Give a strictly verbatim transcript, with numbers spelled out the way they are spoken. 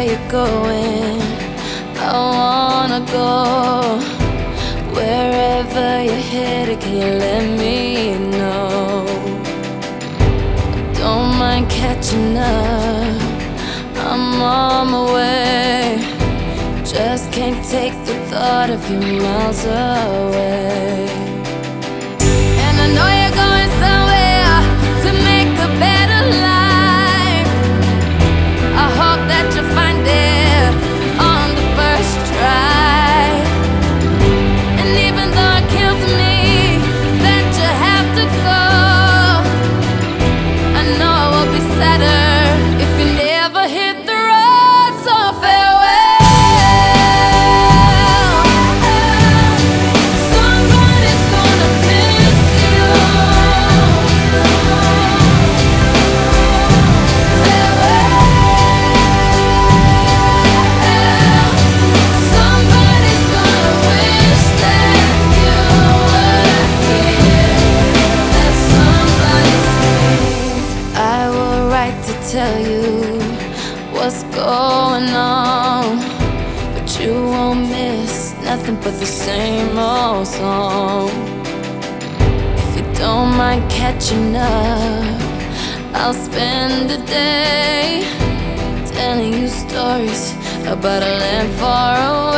where you're going. I wanna go. Wherever you're headed, can you let me know? Don't mind catching up, I'm on my way. Just can't take the thought of you miles away. And I know you're going somewhere to make a better life. I hope that you find it on the first try. And even though it kills me that you have to go, I know it will be sadder if you never hit the road. So farewell. Somebody's gonna miss you. Somebody's gonna wish that you were here. That somebody's me. I will write to tell you what's going on, but you won't miss nothing but the same old song. If you don't mind catching up, I'll spend a day telling you stories about a land far away.